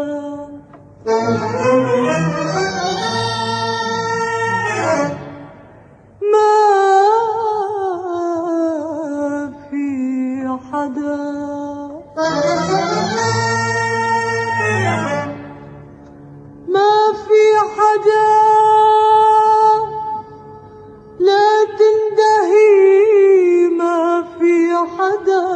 ما في حدا ما في حدا لا تندهي ما في حدا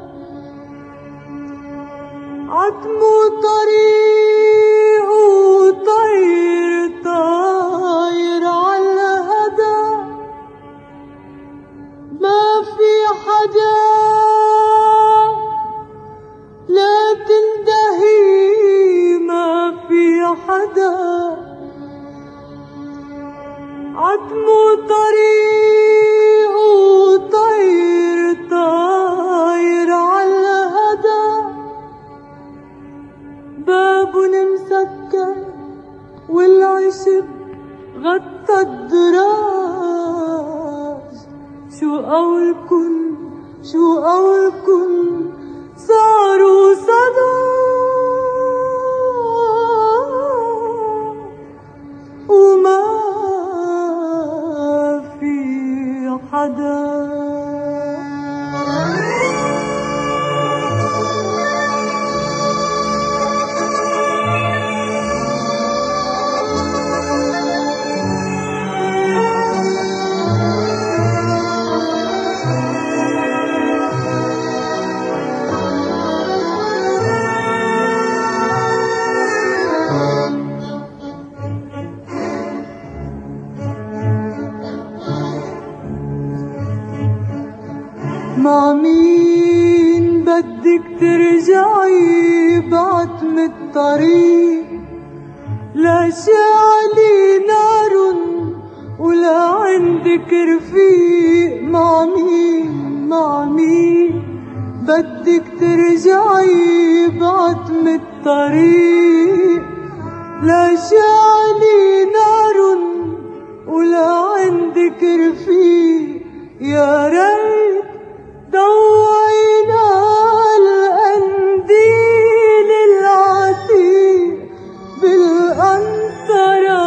عتمه طريق وطير طاير على هدا ما في حدا لا تندهي ما في حدا عتمه طريق وطير طاير على هدا بابن مسكر والعشب غطى الدراج شو قولكن شو قولكن صاروا صدى وما في حدا مع مين بدك ترجعي بعتم الطريق لا شعلي نار ولا عندك رفيق مع مين بدك ترجعي بعتم الطريق لا شعلي نار ولا عندك رفيق يا ريت ضوينا القنديل العتيق بالقنطرة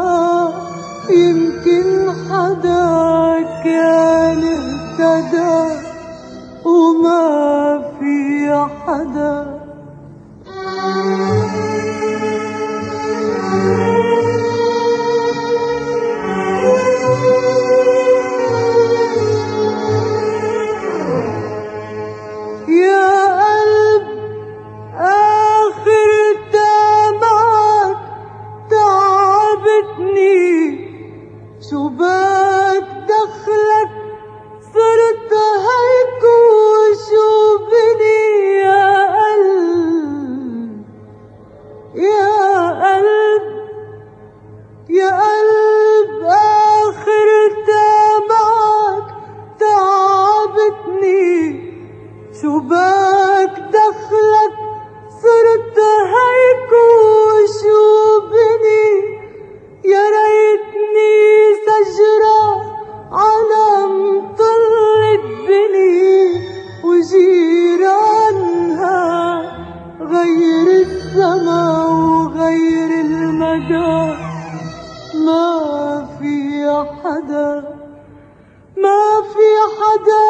يمكن حدا كان اهتدى وما في حدا شو بك دخلك صرت هيك وشو بني يا قلب يا قلب يا قلب آخرتها معك تعبتني شو بك دخلك صرت هيك وشو بني يا ريتني شجرة على مطل الدني وجيرانها غير السما وغير المدى ما في حدا ما في حدا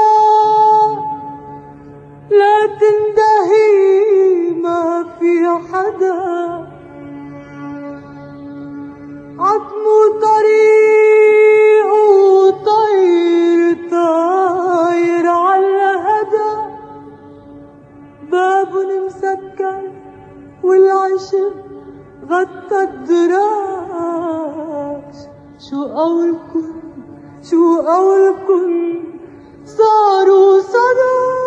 لا تندهي ما في حدا عتمه طريق وطير طاير على هدا بابن مسكر والعشب غطى الدراج شو قولكن صاروا صدى